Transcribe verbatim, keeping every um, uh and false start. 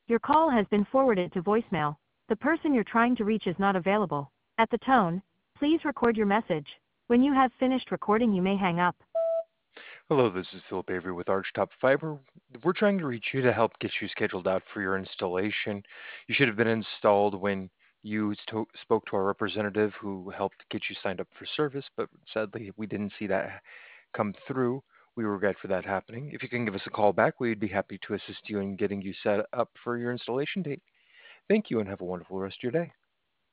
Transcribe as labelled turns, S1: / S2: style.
S1: Your call has been forwarded to voicemail. The person you're trying to reach is not available. At the tone, please record your message. When you have finished recording, you may hang up.
S2: Hello, this is Philip Avery with Archtop Fiber. We're trying to reach you to help get you scheduled out for your installation. You should have been installed when you sto- spoke to our representative who helped get you signed up for service, but sadly we didn't see that come through. We regret for that happening. If you can give us a call back, we'd be happy to assist you in getting you set up for your installation date. Thank you and have a wonderful rest of your day.